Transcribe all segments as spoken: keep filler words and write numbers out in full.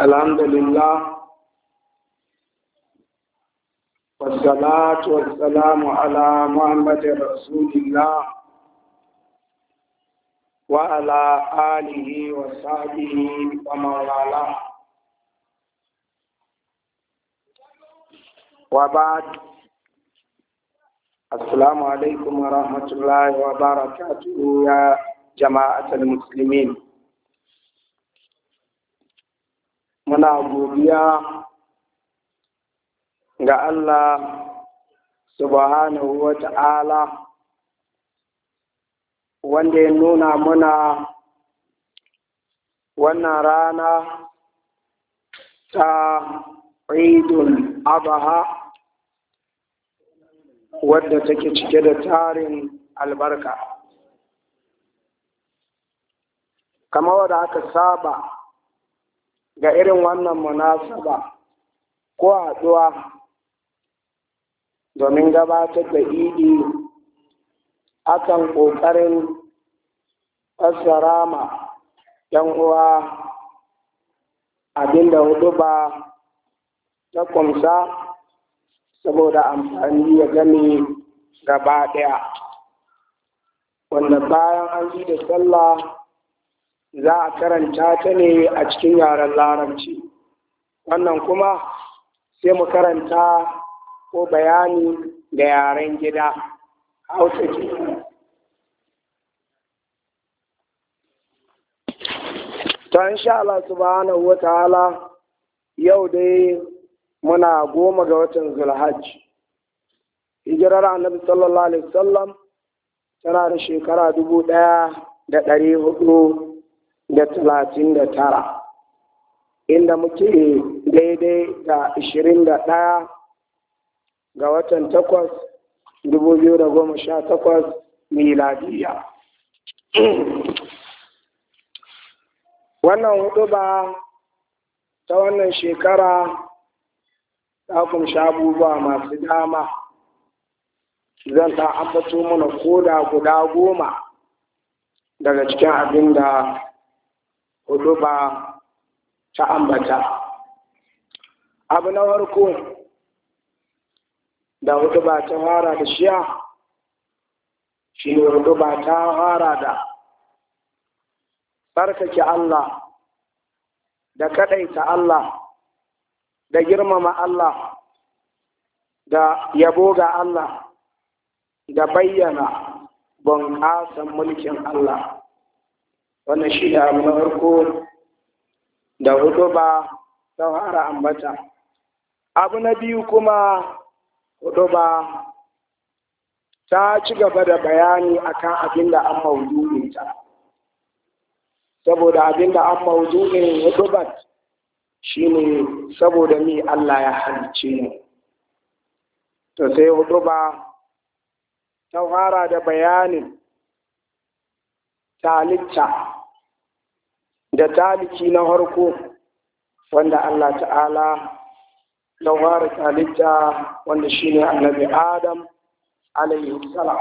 الحمد لله والصلاة والسلام على محمد رسول الله وعلى آله وصحبه ومن والاه وبعد. السلام عليكم ورحمة الله وبركاته يا جماعة المسلمين. muna godiya ga Allah subhanahu wa ta'ala wanda ya nuna muna wannan rana ta Eidul Adha wadda take cike da tarin albarka. Kamar wadda aka saba ga irin wannan munasaba ko haɗuwa domin gabatar da idi akan ƙoƙarin fassara ma ‘yan uwa abinda hudu ba ta kumsa saboda amfani ya gani gaba ɗaya, wanda bayan an yi da sallah za a karanta ta ne a cikin yaren larabci, wannan kuma sai mu karanta ko bayani da yaren gida hausa ke. Ta insha Allah subhanahu wa ta'ala yau dai muna goma ga watan Zulhajj, hijirar annabi sallallahu alaihi wasallam tana da shekara dubu ɗaya da ɗari hudu da talatin da tara, inda muke daidai da ashirin da ɗaya ga watan takwas dubu biyu da goma sha takwas miladiya. Wannan hudu ba ta wannan shekara ta kunshi abubuwa masu dama, zan ta ambato mana koda guda goma daga cikin abin da hudu ba ta ambata. Abu na farko da hudu ba ta fara da shiya shi ne hudu ba ta fara da tsarkake Allah da kadaita Allah da girmama Allah da yabo ga Allah da bayyana bunƙasan mulkin Allah. Wannan shi da abu na farko da hudu ba ta fara ambata. Abu na biyu kuma hudu ba ta ci gaba da bayani akan abin da an maudu'in ta, saboda abin da an maudu'in hudu ba shi ne saboda ni Allah ya halicce mu. To sai hudu ba ta fara da bayanin talitta da taliki na harko wanda Allah ta'ala ya fara talitta wanda shine annabi Adam alayhi salam.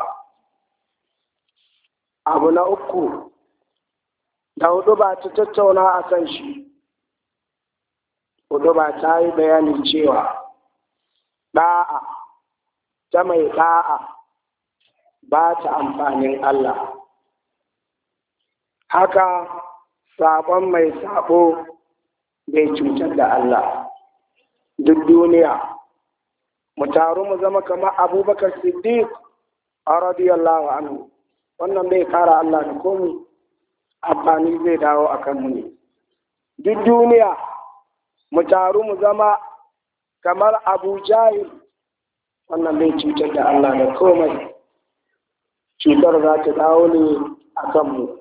Abu na uku da hudu ba ta tattauna a kan shi, hudu ba ta yi bayanin cewa ɗa'a ta mai ɗa'a ba ta amfanin Allah, haka sabon mai sabo bai cutar da Allah. Duk duniya mu taru mu zama kamar Abubakar Siddiq radiyallahu anhu, wannan bai kara Allah da komai, amfani zai dawo a kanmu ne. Duk duniya mu taru mu zama kamar Abu Jahil, wannan bai cutar da Allah da komai, cutar za ta dawo ne a kanmu.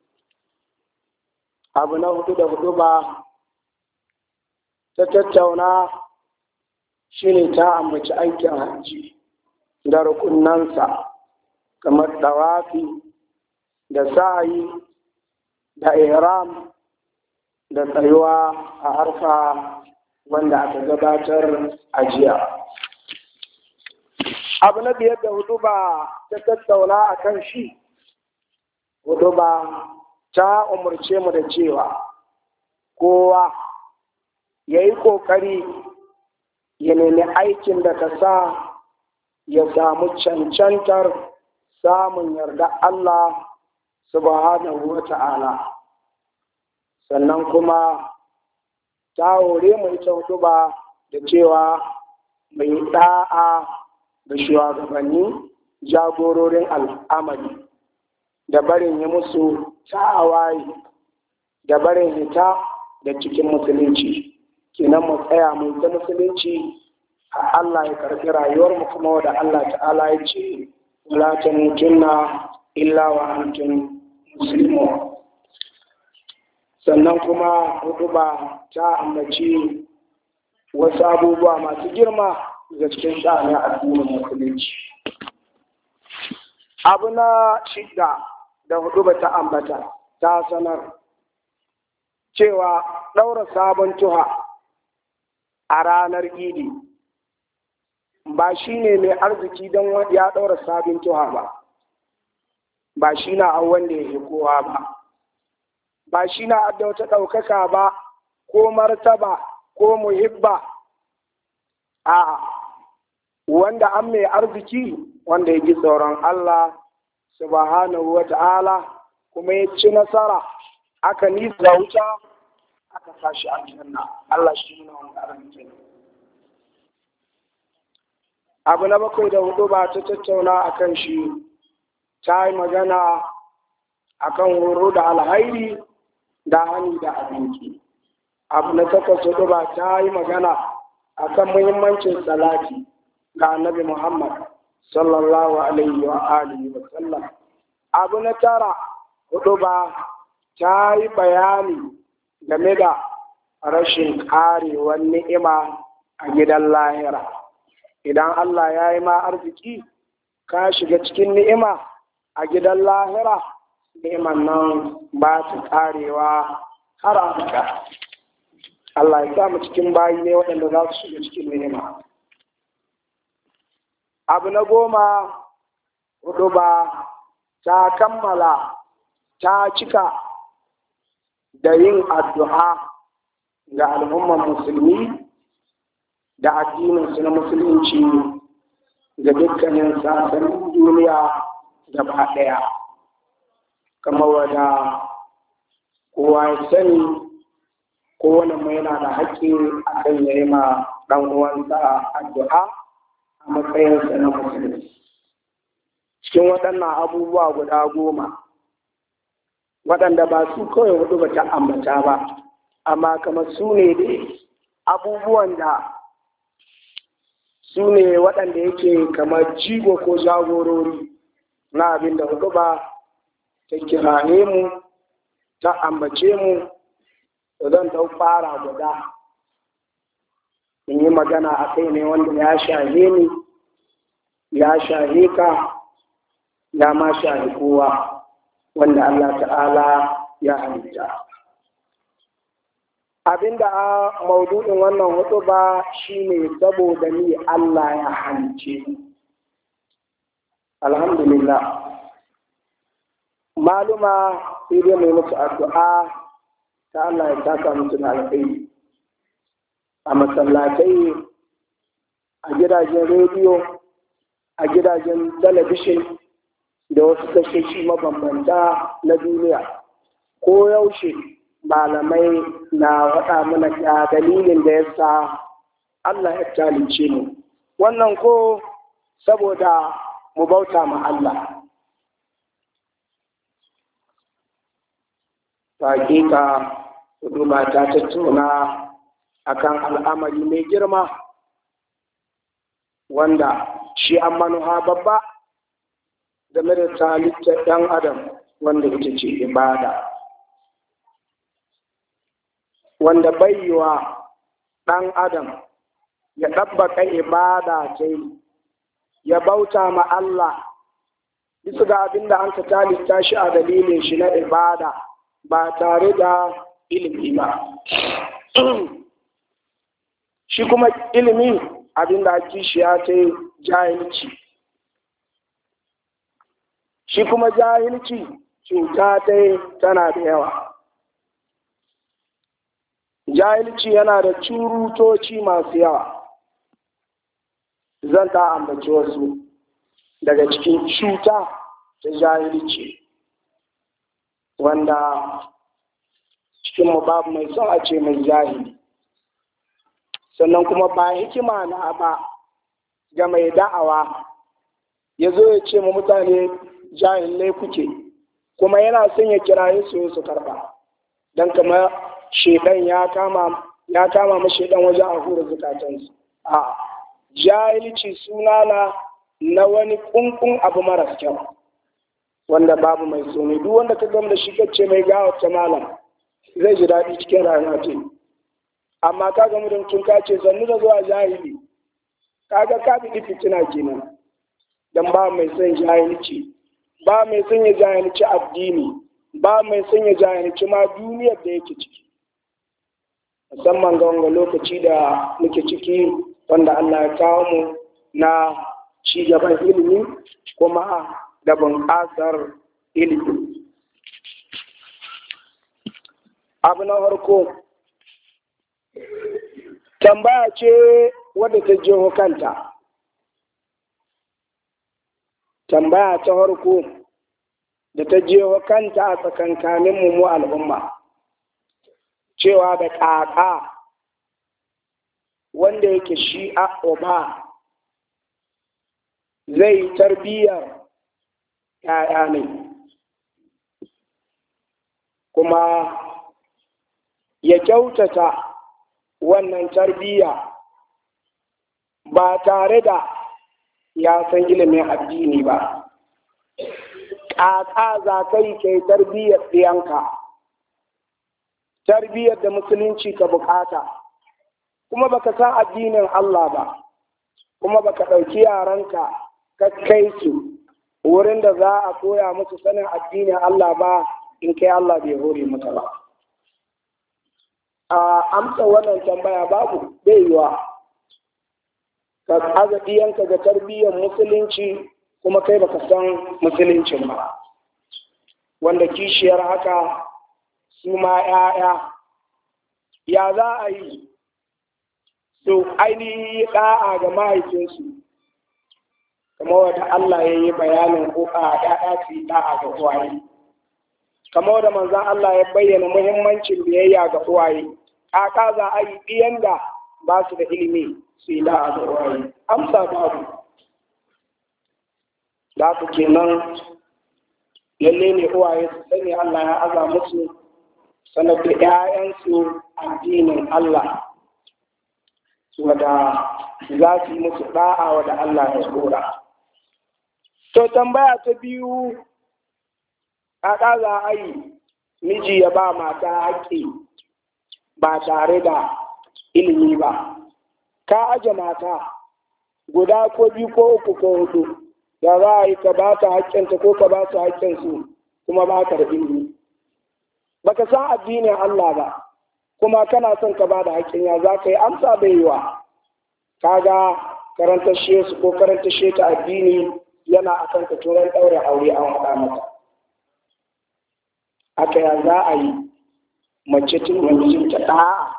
Abu na hudu da hudu ba ta tattauna shi ne ta ambaci aikin hajji da rukunansa kamar dawafi da sa'ayi da ihram da tsayuwa a harfa wanda aka gabatar a jiya. Abu na biyar da hudu ba ta tattauna a kan shi, hudu ba ta umarce mu da cewa kowa ya yi ƙoƙari ya nemi aikin da ka sa ya samu cancantar samun yarda Allah subhanahu wa ta'ala. Sannan kuma ta hore mu ita hutuba da cewa mai ɗa'a da shugabanni jagororin al'amari da barin yi musu tawaye da barin hita da cikin musulunci. Kenan mu tsaya mu ta musulunci a Allah ya karɓi rayuwar mu kuma da Allah ta'ala ya ce wala tamutunna illa wa antum muslimun. Sannan kuma hutuba ta ambaci wasu abubuwa masu girma daga cikin sha'anin addinin musulunci. Abu na shidda da hutuba ta ambata ta sanar cewa ɗaura sabon tuha a ranar idi ba shi ne mai arziki don ya ɗaura sabon tuha ba, ba shi na an wanda ya kowa ba, ba shi na adda wata ɗaukaka ba ko martaba ko muhibba. A'a, wanda an mai arziki wanda ya ji tsoron Allah subhanahu wa ta'ala kuma ya ci nasara aka nisa wuta aka sashi a janna. Allah shi nuna wani arziki. Abu na bakwai da hudu ba ta tattauna a kan shi, ta yi magana a kan horo da alhairi da hani da abinci. Abu na takwas hudu ba ta yi magana a kan muhimmancin salati ga annabi Muhammad sallallahu alaihi wa alihi wa sallam. Abu na tara hudu ba ta yi bayani game da rashin karewar ni'ima a gidan lahira. Idan Allah ya yi ma arziki ka shiga cikin ni'ima a gidan lahira, ni'iman nan ba ta karewa har abada. Allah ya sa mu cikin bayi ne waɗanda za su shiga cikin ni'ima. Abu na goma hudu ba ta kammala ta cika da yin addu'a ga al'umman musulmi da addininsu na musulunci ga dukkanin sassanin duniya gaba ɗaya. Kamar wadda kowa ya sani kowane mai yana da haƙƙi a kan ya yi ma ɗan uwansa addu'a a matsayinsa na musulmi. Cikin waɗannan abubuwa guda goma waɗanda ba su kawai hudu ba ta ambata ba, amma kamar su ne dai abubuwan da su ne waɗanda yake kamar jigo ko jagorori na abin da hudu ba ta kiraye mu ta ambace mu. Zan ta fara guda in yi magana a kai ne wanda ya shahe ni, ya shahe ka, ya ma shahe kowa wanda Allah ta'ala ya halitta. Abinda a maudu'in wannan hudu ba shi ne saboda ni Allah ya halice. Alhamdulillah, maluma sai dai mai musu addu'a ta Allah ya saka musu da alkhairi. A masallatai, a gidajen rediyo, a gidajen talabishin da wasu tashoshi mabambanta na duniya, ko yaushe malamai na waɗa mana da dalilin da ya sa Allah ya talice mu. Wannan ko saboda mu bauta ma Allah. Hakika huduma ta tattauna akan al'amari mai girma wanda shi an manuha babba game da talittar ɗan adam wanda ita ce ibada, wanda baiwa ɗan adam ya ɗabbaka ibada ta yi ya bauta ma Allah bisa ga abin da an ka talitta shi a dalilin shi na ibada ba tare da ilimi ba. Shi kuma ilimi abin da ake shi ya ta jahilci, shi kuma jahilci cuta ta tana da yawa. jahilci yana da curutoci masu yawa. Zan ta ambaci wasu daga cikin cuta ta jahilci wanda cikin babu mai son a ce mai jahili, sannan kuma ba hikima na ba ga mai da'awa ya zo ya ce ma mutane jahilai kuke, kuma yana son ya kiraye su su karba don kama shedan ya kama ya kama ma shedan wajen a hura zukatansu. A jahilci suna na na wani kunkun abu maras kyau wanda babu mai tsoni. Duk wanda ka gama da shi kacce mai gawa ta malam zai ji daɗi cikin rayuwa ce, amma ka gamu da mutum ka ce sannu da zuwa jahili, kaga ka bi fitina kenan. Dan ba mai son jahilci, ba mai son ya jahilci addini, ba mai son ya jahilci ma duniyar da yake ciki, musamman ga wanga lokaci da muke ciki wanda Allah ya kawo mu na ci gaban ilimi kuma da bunƙasar ilimi. Abu na farko, tambaya ce wadda ta jeho kanta. Tambaya ta farko da ta jeho kanta a tsakankanin mu al'umma, cewa da ƙaƙa wanda yake shi a uba zai tarbiyyar ‘ya'ya ne, kuma ya kyautata wannan tarbiyya ba tare da ya san ilimin addini ba. Ƙaƙa za ka yi kai tarbiyyar ɗiyanka, tarbiyyar da musulunci ka bukata, kuma baka san addinin Allah ba, kuma baka ɗauki yaranka ka kai su wurin da za a koya musu sanin addinin Allah ba, in kai Allah bai hore maka ba. A amsa wannan tambaya babu bai yiwa ka aza ɗiyanka ga tarbiyyar musulunci kuma kai baka san musuluncin ba, wanda kishiyar haka su ma ‘ya'ya ya za a yi su ainihi ɗa'a ga mahaifinsu, kamar wadda Allah ya yi bayanin ƙoƙa ‘ya'ya su yi ɗa'a ga uwaye, kamar wadda manzan Allah ya bayyana muhimmancin biyayya ga uwaye. Ƙaƙa za a yi ɗiyan da ba su da ilimi su yi ɗa'a ga uwaye? Amsa babu. Da ku kenan lalle ne uwaye su sani Allah ya aza musu sanar da ‘ya'yansu addinin Allah, wadda za su yi musu ɗa'a wadda Allah ya tsora. To tambaya ta biyu, ƙaƙa za a yi miji ya ba mata haƙƙi ba tare da ilimi ba. Ka aje mata guda ko biyu ko uku ko hudu, ya za a yi ka ba ta haƙƙinta ko ka ba su haƙƙinsu kuma ba ka da ilimi. Baka san addinin Allah ba, kuma kana son ka ba da haƙƙin, ya za ka yi? Amsa bai yi wa. Kaga karanta she su ko karanta she ta addini yana a kan ka turan ɗaure aure an haɗa mata. Haka ya za a yi mace tun mijinta ɗa'a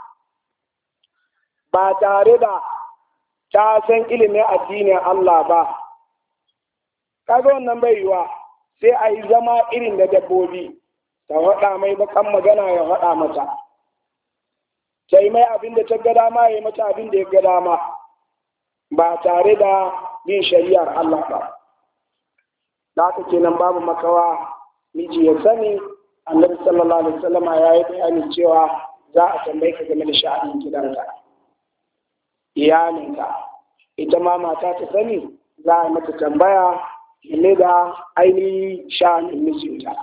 ba tare da ta san ilimin addinin Allah ba. Kaga wannan bai yiwa, sai a yi zama irin da dabbobi, ta haɗa mai bakan magana ya haɗa mata, ta yi mai abin da ta ga dama ya yi mata abin da ya ga dama, ba tare da bin shari'ar Allah ba. Da haka kenan babu makawa miji ya sani. Annabi sallallahu alaihi wasallam ya yi bayani cewa za a tambaye ka game da sha'anin gidanka, iyalinka. Ita ma mata ta sani za a mata tambaya game da ainihin sha'anin mijinta,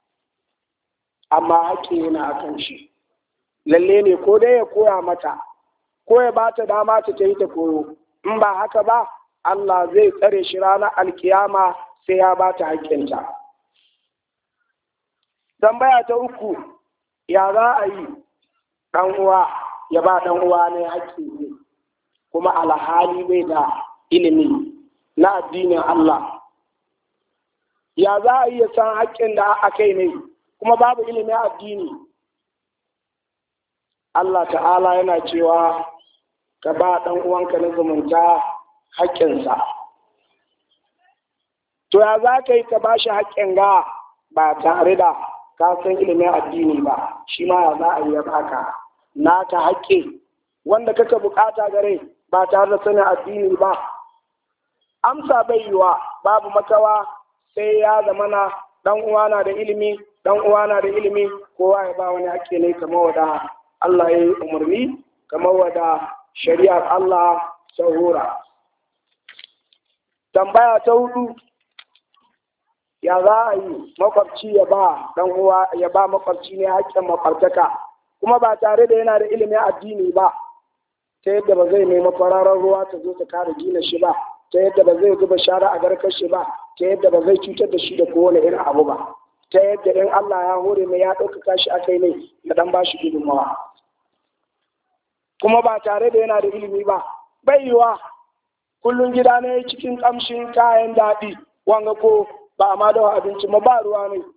amma haƙƙi yana a kan shi. Lalle ne ko dai ya koya mata ko ya ba ta dama ta yi ta koyo, in ba haka ba Allah zai tsare shi ranar alkiyama sai ya ba ta haƙƙinta. Tambaya ta uku, ya za a yi ɗan uwa ya ba ɗan uwa ne haƙƙi ne kuma alhali bai da ilimi na addinin Allah? Ya za a yi ya san haƙƙin da aka yi ne kuma babu ilimin addini? Allah ta'ala yana cewa ka ba ɗan uwanka na zumunta haƙƙinsa. To ya za ka yi ka ba shi haƙƙin ga ba tare da ka san ilimin addini ba, shi ma ya za a yi ya baka naka haƙƙi wanda kaka buƙata gare ba tare da sanin addini ba. Amsa bai yiwa, babu makawa sai ya zamana ɗan uwa na da ilimi, ɗan uwa na da ilimi, kowa ya ba wani haƙƙi ne kamar wada Allah ya yi umarni, kamar wada shari'ar Allah sahura. Tambaya ta hudu, ya za a yi makwabci ya ba ɗan uwa ya ba makwabci ne haƙƙin makwabtaka kuma ba tare da yana da ilimin addini ba, ta yadda ba zai nemi fararen ruwa ta zo ta kare gina shi ba, ta yadda ba zai zuba shara a garkar shi ba, ta yadda ba zai cutar da shi da kowane irin abu ba, ta yadda in Allah ya hore mai ya ɗaukaka shi akai ne ya ɗan ba shi gudunmawa. Kuma ba tare da yana da ilimi ba, bai yiwa kullum gida ne cikin ƙamshin kayan daɗi, wanga ko ba a ma dawa abinci ma ba ruwa ne.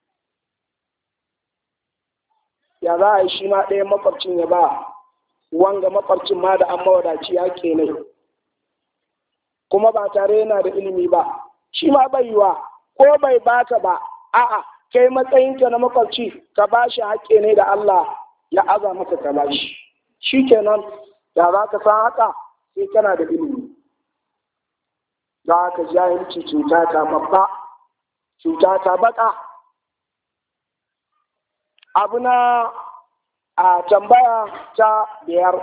Ya za a yi shi ma ɗayan makwabcin ya ba wanga makwabcin ma da an mawadaci ya ke ne, kuma ba tare yana da ilimi ba, shi ma bai yiwa ko bai baka ba, a'a kai matsayinka na makwabci ka ba shi haƙƙi ne da Allah ya aza maka ka ba shi. Shi kenan da za ka san haka sai kana da ilimi. Za ka jahilci cuta ta babba, cuta ta baka. Abu na a tambaya ta biyar,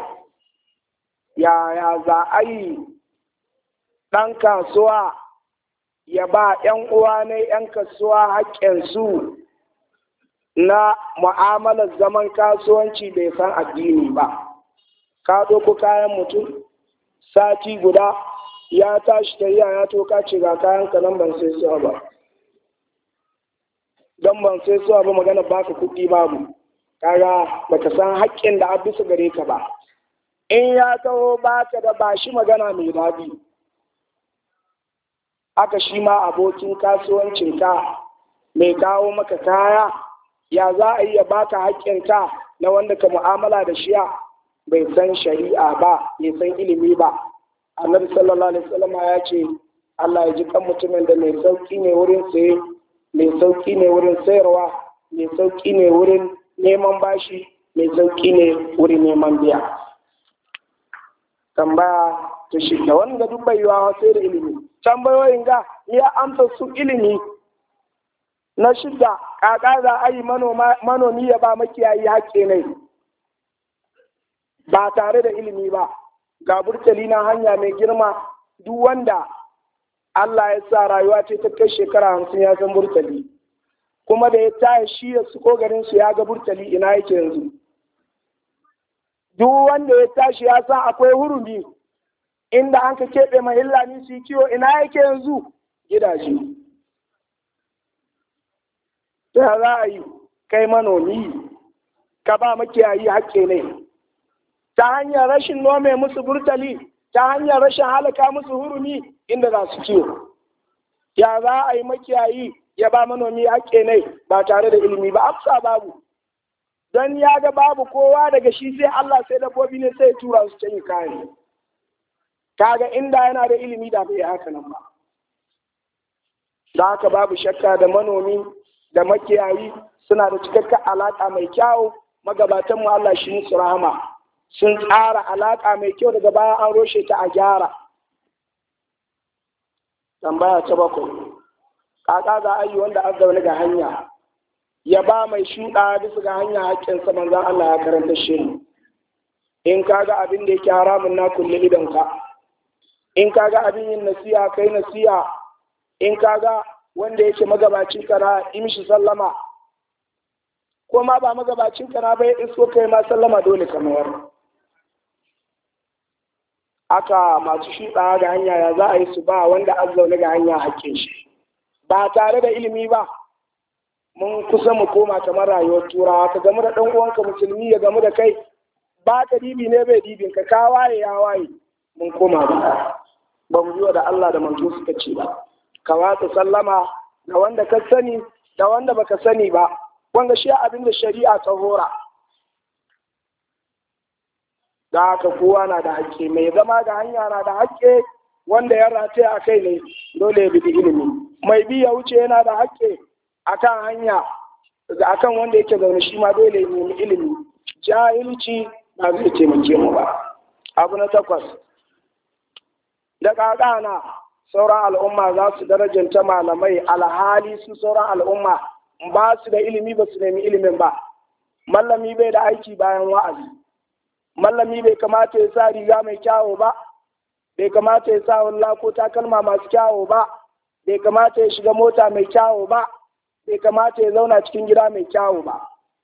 yaya za a yi ɗan kasuwa ya ba ‘yan uwa ne ‘yan kasuwa haƙƙinsu na mu'amalar zaman kasuwanci bai san addini ba. Ka ɗauko kayan mutum sati guda ya tashi ta ya toka ce ga kayan ka nan ban sai suwa ba, don ban sai suwa ba magana baka kuɗi babu, kaga baka san haƙƙin da an bisa gare ka ba. In ya taho baka da ba shi magana mai daɗi. Aka shi ma abokin kasuwancinka mai kawo maka kaya, ya za a yi ya baka haƙƙinka na wanda ka mu'amala da shiya bai san shari'a ba, bai san ilimi ba. Annabi sallallahu alaihi wasallam ya ce Allah ya ji kan mutumin da mai sauki ne wurin saye, mai sauki ne wurin sayarwa, mai sauki ne wurin neman bashi, mai sauki ne wurin neman biya. Tambaya ta shida, wanda duk bai yiwa sai da ilimi. Tambayoyin ga ya amsa su ilimi. Na shida, kaka za a yi manomi ya ba makiyayi haƙƙi ne ba tare da ilimi ba. Ga burtali na hanya mai girma, duk wanda Allah ya sa rayuwa ce ta kai shekara hamsin ya san burtali, kuma da ya taya shi ya su ko garin su ya ga burtali ina yake yanzu. Duk wanda ya tashi ya san akwai hurumi inda an ka keɓe mahillani su yi kiwo ina yake yanzu, gidaje. Ta za a yi kai manomi ka ba makiyayi haƙƙi ne ta hanyar rashin nome musu burtali, ta hanyar rashin halaka musu hurumi inda za su kiwo. Ya za a yi makiyayi ya ba manomi haƙƙi ne ba tare da ilimi ba? Amsa babu. Don ya ga babu kowa daga shi sai Allah sai dabbobi ne sai tura su canyi kayan. Kaga inda yana da ilimi da bai haka nan ba. Da haka babu shakka da manomi da makiyayi suna da cikakken alaƙa mai kyau. Magabatanmu Allah shi musu rahama sun tsara alaƙa mai kyau, daga baya an roshe ta a gyara. Tambaya ta bakwai, kaka za a yi wanda an zaune ga hanya ya ba mai shuɗa bisa ga hanya haƙƙinsa, manzan Allah ya karanta shi. In ka ga abin da yake haramun na kulle idonka, in ka ga abin yin nasiya kai nasiya, in ka ga wanda yake magabacin kana yi mishi sallama, ko ma ba magabacin kana bai isko kai ma sallama dole kamar. Aka masu shuɗa ga hanya ya za a yi su ba wanda an zaune ga hanya haƙƙin shi ba tare da ilimi ba. Mun kusa mu koma kamar rayuwar turawa, ka gamu da ɗan uwanka musulmi ya gamu da kai ba ka dibi ne bai dibin ka, ka waye ya waye. Mun koma ba ba mu biyo da Allah da manzo suka ce ba. Ka watsa sallama da wanda ka sani da wanda baka sani ba, wanda shi abin da shari'a ta hora. da haka kowa na da haƙƙi, mai zama ga hanya na da haƙƙi, wanda ya rataya a kai ne dole ya bi ilimi, mai bi ya wuce yana da haƙƙi akan hanya akan wanda yake zaune shi ma dole ya nemi ilimi. Jahilci ba zai taimake mu ba. Abu na takwas, da ƙaƙana sauran al'umma za su darajanta malamai alhali su sauran al'umma ba su da ilimi, ba su nemi ilimin ba. Mallami bai da aiki bayan wa'azi, mallami bai kamata ya sa riga mai kyawo ba, bai kamata ya sa walla ko takalma masu kyawo ba, bai kamata ya shiga mota mai kyawo ba, bai kamata ya zauna cikin gida mai kyawo ba.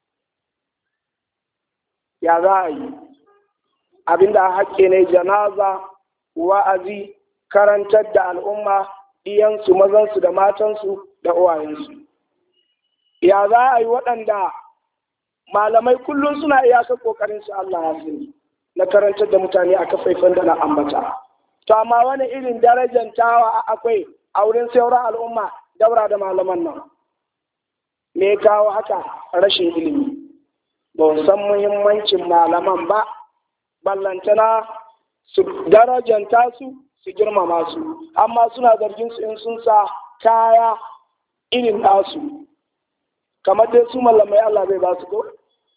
Ya za a yi? Abinda hakke ne janaza, wa'azi, karantar da al'umma, iyansu, mazansu da matansu da uwayensu. Ya za a yi waɗanda malamai kullum suna iyakar ƙoƙarin su Allah ya sani na karantar da mutane a kafafen da na ambata. To amma wani irin darajantawa akwai a wurin sauran al'umma daura da malaman nan? Me kawo haka? Rashin ilimi. Ba san muhimmancin malaman ba, ballantana su darajanta su, su girmama su, amma suna zargin su in sun sa kaya irin nasu. Kamar dai su malamai Allah bai ba su ko?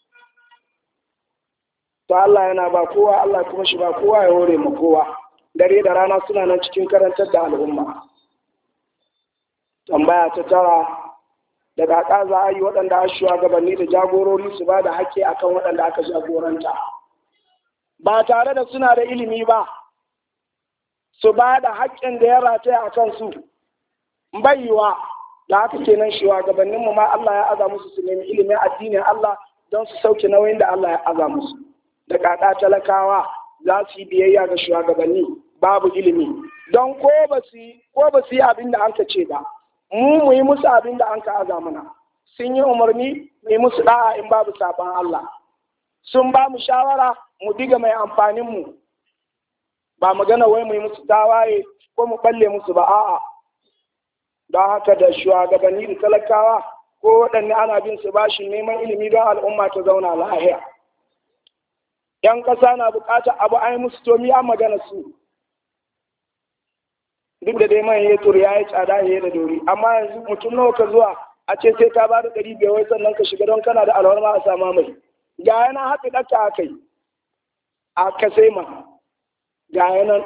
To Allah yana ba kowa, Allah kuma shi ba kowa ya hore ma kowa. Dare da rana suna nan cikin karantar da al'umma. Tambaya ta tara, daga ƙa za a yi waɗanda a shugabanni da jagorori su ba da haƙƙi akan waɗanda aka jagoranta. Ba tare da suna da ilimi ba, su ba da haƙƙin da ya rataya a kansu. Baiwa da haka kenan shugabanninmu ma Allah ya aza musu su nemi ilimin addinin Allah don su sauke nauyin da Allah ya aza musu. Da kaka talakawa za su yi biyayya ga shugabanni babu ilimi, don ko ba su yi abin da an ka ce ba, mu mu yi musu abin da an ka aza mana. Sun yi umarni mu yi musu da'a in babu saban Allah, sun ba mu shawara mu diga mai amfanin mu, ba magana wai mu yi musu tawaye ko mu balle musu ba, a'a. Don haka da shugabanni da talakawa ko waɗanne ana bin su bashin neman ilimi don al'umma ta zauna lahiya. ‘Yan ƙasa na buƙatar abu ai musu to miya magana su, duk da dai man hetur ya yi tsada ya da dori, amma yanzu mutum nawa ka zuwa a ce sai ka ba da ɗari biyar wai sannan ka shiga don kana da alwar ma a sama mai. Ga yana haɗi ɗaka a kai, a ka sai ma, ga yanan.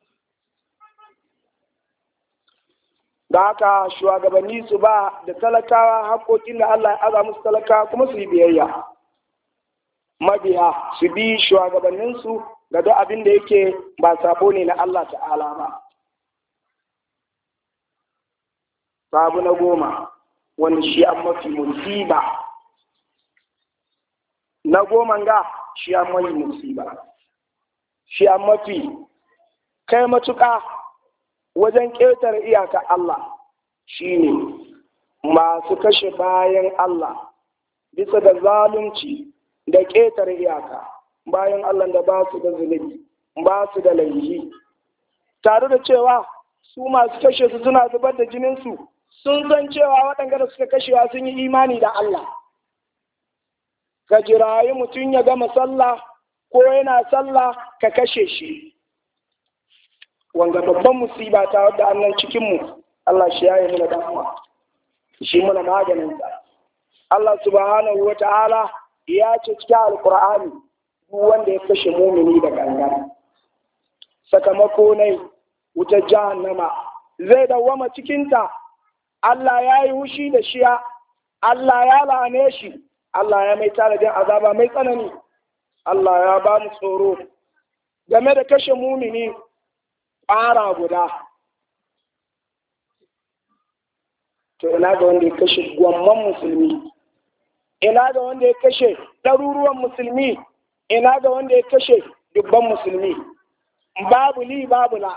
Da haka shugabanni su ba da talakawa haƙoƙin da Allah ya aza musu talakawa kuma su yi biyayya. Mabiya su bi shugabanninsu ga duk abin da yake ba sabo ne na Allah ta'ala ba. Sabu na goma, wanda shi an mafi musiba. Na goma ga shi an mafi musiba. Shi an mafi kai matuƙa wajen ƙetare iyaka Allah, shi ne masu kashe bayan Allah bisa da zalunci da ƙetare iyaka, bayan Allah da ba su da zunubi, ba su da laifi, tare da cewa su masu kashe su suna zubar da jininsu, sun san cewa waɗanda da suka kashewa sun yi imani da Allah. Ka jirayi mutum ya gama sallah ko yana sallah ka kashe shi. Wanga babban musiba ta wadda annan cikinmu, Allah shi ya yi muna damuwa, shi muna maganinsa. Allah subhanahu wa ta'ala ya ce cikin alkur'ani duk wanda ya kashe mumini da gangan, sakamako ne wutar jahannama, zai dawwama cikinta. Allah ya yi hushi da shiya, Allah ya la'ane shi, Allah ya mai tanadin azaba mai tsanani. Allah ya ba mu tsoro game da kashe mumini ƙara guda. To ina ga wanda ya kashe gwamman musulmi, ina ga wanda ya kashe ɗaruruwan musulmi, ina ga wanda ya kashe dubban musulmi, babu li babu la.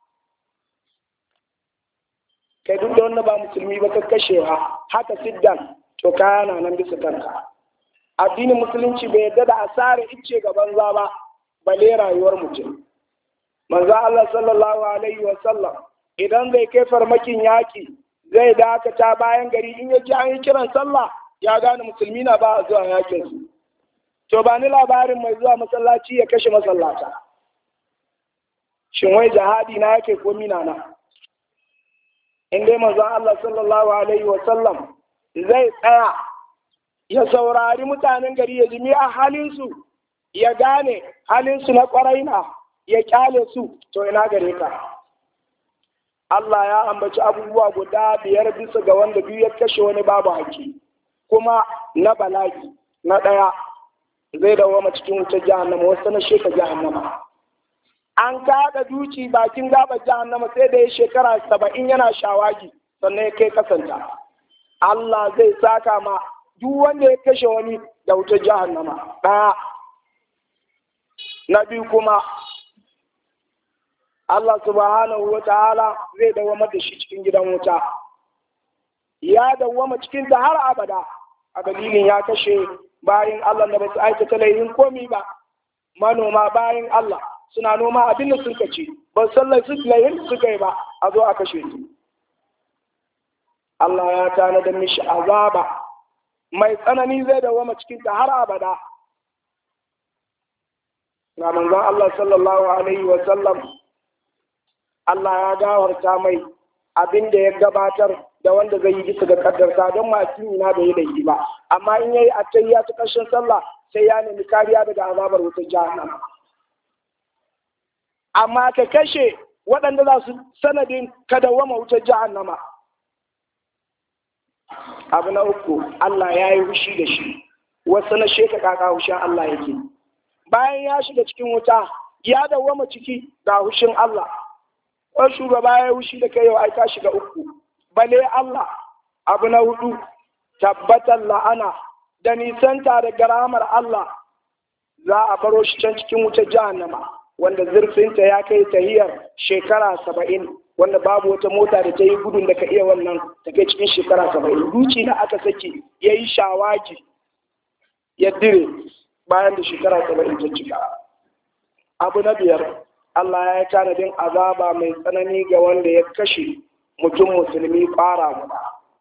Kai duk da wanda ba musulmi ba ka kashewa haka siddan, to kaya na nan bisa kanka. Addinin musulunci bai yarda da asara ice ga banza ba, bale rayuwar mutum. Manzo Allah sallallahu alaihi wa sallam idan zai kai farmakin yaki zai dakata bayan gari, in ya ji an yi kiran sallah ya gane musulmi na ba a zuwa yakin su. to ba ni labarin mai zuwa masallaci ya kashe masallata. Shin wai jihadi na yake ko mina na? In dai manzon Allah sallallahu alaihi wa sallam zai tsaya ya saurari mutanen gari ya jimi a halinsu, ya gane halinsu na kwarai na, ya kyale su, to ina gare ka. Allah ya ambaci abubuwa guda biyar bisa ga wanda biyu ya kashe wani babu haƙƙi, kuma na bala'i. Na ɗaya zai dawoma cikin wutar jahannama, wasu na sheka jahannama. An kaɗa duci bakin gaɓar jahannama sai da ya shekara saba'in yana shawagi sannan ya kai kasanta. Allah zai saka ma duk wanda ya kashe wani da wutar jahannama. Ɗaya. Na biyu kuma Allah subhanahu wa ta'ala zai dawama da shi cikin gidan wuta. Ya dawama cikin ta har abada a dalilin ya kashe bayan Allah da ba su aikata laifin komi ba. Manoma bayan Allah suna noma abin da suka ci, ba san laifin da suka yi ba, a zo a kashe su. Allah ya tana da mishi azaba mai tsanani zai dawama cikin ta har abada. Ga manzon Allah sallallahu alaihi wa sallam, Allah ya gawarta mai abin da ya gabatar da wanda zai yi bisa ga kaddarta don masu na da yi da yi ba, amma in yayi attayya ta ƙarshen sallah sai ya nemi kariya daga azabar wutar jahannama. Amma ka kashe waɗanda za su sanadin ka dawwama wutar jahannama. Abu na uku, Allah ya yi hushi da shi, wasu na sheka kaka hushin Allah yake. Bayan ya shiga cikin wuta, ya dawwama ciki ga hushin Allah. Wani shugaba ya yi hushi da kai yau ai ka shiga uku, bale Allah. Abu na hudu, tabbatar la'ana da nisanta da garamar Allah, za a baro shi can cikin wutar jahannama, wanda zurfinta ya kai tahiyar shekara saba'in, wanda babu wata mota da ta yi gudun da ka iya wannan ta kai cikin shekara saba'in. Duci na aka saki ya yi shawagi ya dire bayan da shekara saba'in ta cika. Abu na biyar, Allah ya tanadin azaba mai tsanani ga wanda ya kashe mutum musulmi fara guda.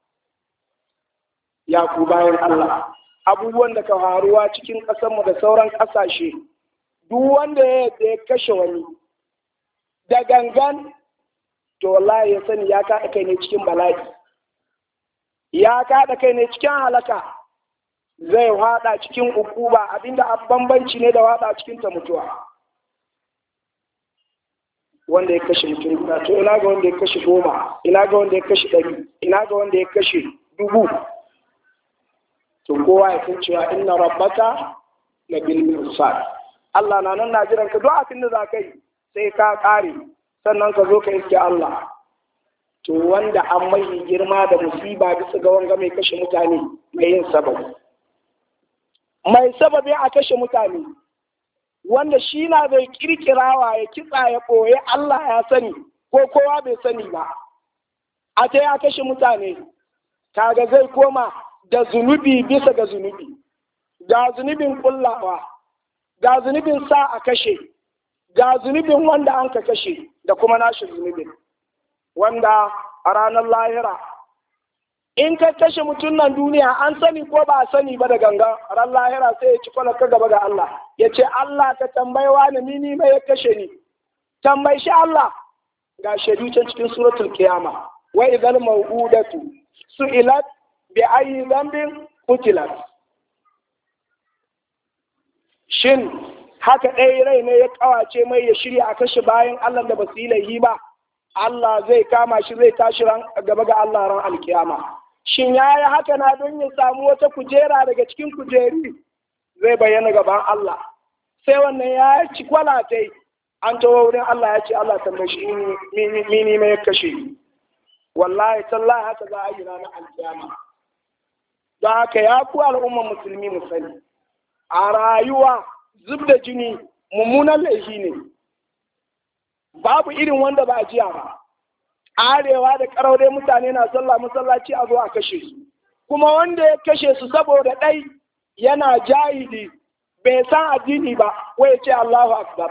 Ya ku bayan Allah, abubuwan da ka faruwa cikin ƙasarmu da sauran ƙasashe, duk wanda ya kashe wani da gangan, to wallahi ya sani ya kaɗa kai ne cikin bala'i, ya kaɗa kai ne cikin halaka, zai haɗa cikin ukuba, abinda a bambanci ne da haɗa cikin ta mutuwa. Wanda ya kashe mutum guda, to ina ga wanda ya kashe goma, ina ga wanda ya kashe ɗari, ina ga wanda ya kashe dubu. To kowa ya san cewa inna rabbaka la bil mirsad. Allah na nan na jiran ka duk abin da za ka yi sai ka ƙare sannan ka zo ka iske Allah. To wanda an mai girma da musiba bisa ga wanga mai kashe mutane mai yin sababi. Mai sababi a kashe mutane wanda shi na bai kirkirawa ya kitsa ya ɓoye Allah ya sani ko kowa bai sani ba. A ta ya kashe mutane, kaga zai koma da zunubi bisa ga zunubi, ga zunubin kullawa, ga zunubin sa a kashe, ga zunubin wanda an ka kashe da kuma nashi zunubin. Wanda a ranar lahira, in ka kashe mutum nan duniya an sani ko ba a sani ba da ganga, ran lahira sai ya ci kwalaka gaba ga Allah, ya ce Allah ka tambaiwa ni ni mai ya kashe ni, tambayi shi Allah. Ga shaidu can cikin suratul kiyama, wa idhal maw'udatu su'ilat bi ayi zambin kutilat. Shin haka ɗaya rai ne ya kawace mai ya shirya a kashe bayan Allah da basu yi laihi ba, Allah zai kama shi zai tashi ran gaba ga Allah ran alkiyama. Shin ya yi haka na don ya samu wata kujera daga cikin kujeri, zai bayyana gaban Allah. Sai wannan ya ci kwalatai an tawo wurin Allah ya ce Allah tambaye shi mini mai kashe. Wallahi tallahi haka za a yi ranar alkiyama. Don haka ya ku al'umman musulmi mu sani, a rayuwa zub da jini mummunan laifi ne, babu irin wanda ba a jiya ba. Arewa da ƙaraure mutane na sallah masallaci a zo a kashe su, kuma wanda ya kashe su saboda ɗai yana jahili bai san addini ba, wai ce Allahu Akbar.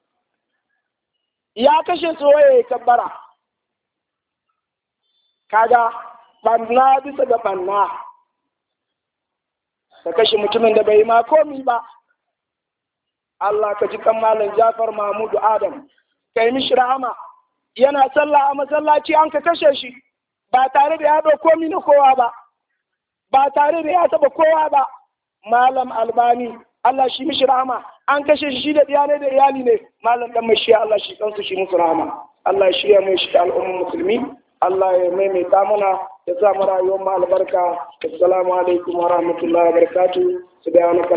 Ya kashe su waye ya kabbara. Kaga banna bisa ga banna, ka kashe mutumin da bai ma komi ba, Allah ka ji kan malam Jafar Mahmudu Adam kai mishi rahama yana sallah a masallaci an ka kashe shi ba tare da ya ɗauko komi na kowa ba ba tare da ya taɓa kowa ba. Malam Albani Allah shi mishi rahama an kashe shi da iyalai da iyali ne. Malam dan mashi Allah shi kansu shi musu rahama. Allah ya shirya mai shi da al'ummar musulmi. Allah ya maimaita mana ya sa mu rayuwar mu albarka. Assalamu alaikum wa rahmatullahi wa barakatuh. Subhanaka